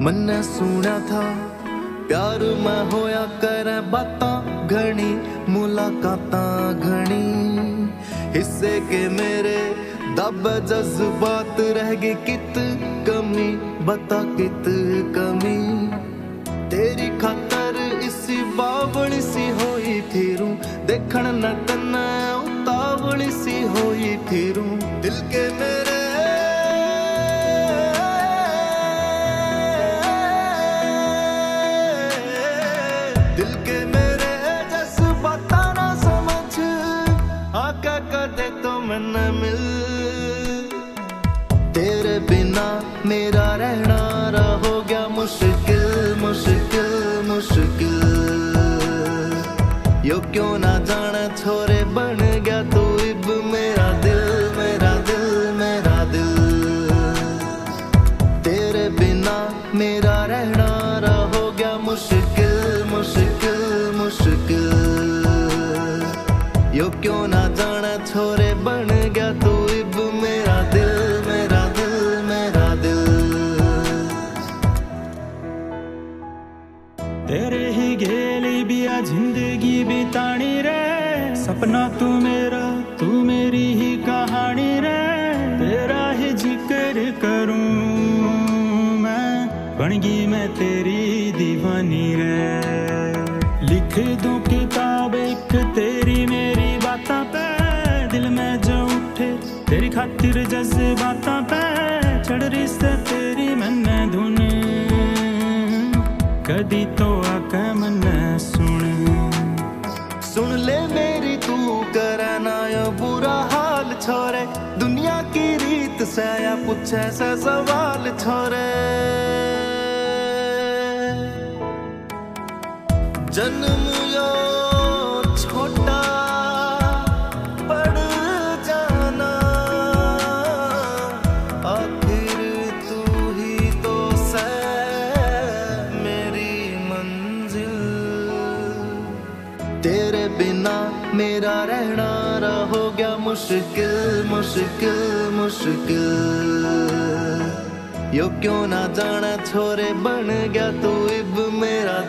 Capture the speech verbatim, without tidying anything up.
मन्ने सुना था प्यार मैं होया करे बातां घनी मुलाकातां घनी हिस्से के मेरे दब जज्बात रह गए कित कमी बता कित कमी तेरी खातर इसी बावली सी होई फिरूं देखण न कन्ना उतावली सी होई फिरूं दिल के मेरे दिल के मेरे जज्बातां ना समझ आका कदे तो मैं न मिल तेरे बिना मेरा रहना रहा हो गया मुश्किल मुश्किल मुश्किल यो क्यों ना जाने छोरे बन गया तू इब मेरा दिल मेरा दिल मेरा दिल तेरे बिना मेरा रहना रहा हो गया मुश्किल मुश्किल मुश्किल यो क्यों ना जाने छोरे बन गया तू इब मेरा दिल मेरा दिल मेरा दिल तेरे ही गेली बिया जिंदगी बितानी रे सपना तू मेरा तू मेरी ही कहानी रे तेरा ही जिक्र करूं मैं बनगी मैं तेरी दीवानी रे लिख दूं किताब एक तेरी मेरी बातां पे दिल में जो उठे तेरी खातिर जज्बातां पे चढ़ रही से तेरी मैंने धुन कदी तो आके मन्ने सुन सुन ले मेरी तू करे ना यो बुरा हाल छोरे दुनिया की रीत से या पूछे से सवाल छोरे जन्म यो छोटा पड़ जाना आखिर तू ही तो से मेरी मंजिल तेरे बिना मेरा रहना रहा हो गया मुश्किल मुश्किल मुश्किल यो क्यों ना जाना छोरे बन गया तू इब मेरा